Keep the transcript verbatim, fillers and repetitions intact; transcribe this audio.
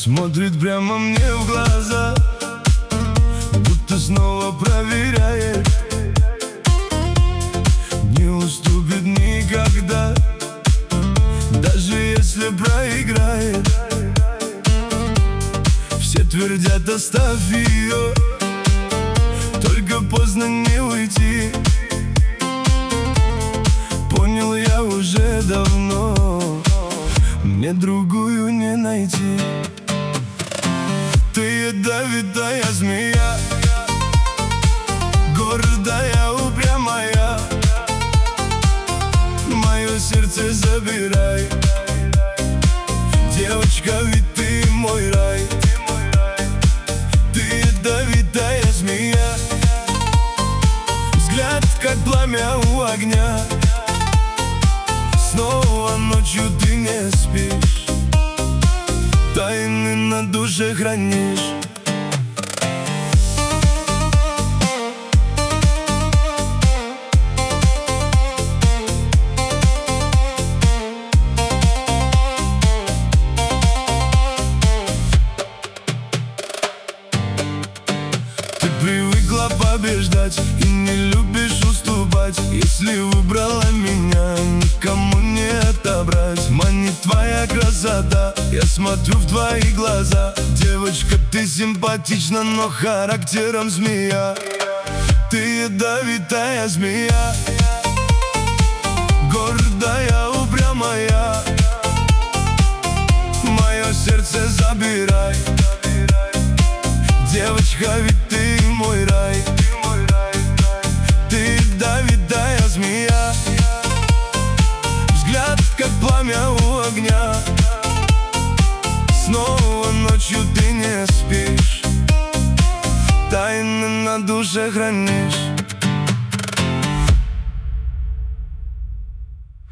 Смотрит прямо мне в глаза, будто снова проверяет. Не уступит никогда, даже если проиграет. Все твердят: оставь ее, только поздно не уйти. Понял я уже давно, мне другую не найти. Ты ядовитая змея, гордая, упрямая. Мое сердце забирай, девочка, ведь ты мой рай. Ты ядовитая змея, взгляд как пламя у огня. Снова ночью ты не спишь, тайны на душе хранишь. Ты привыкла побеждать и не любишь уступать. Если выбрала меня, никому не отобрать. Манит твоя красота, я смотрю в твои глаза. Девочка, ты симпатична, но характером змея. Ты ядовитая змея, гордая, упрямая. Мое сердце забирай, девочка, ведь ты мой рай. Ты ядовитая змея, взгляд как пламя у огня. Снова ночью ты не спишь, тайны на душе хранишь.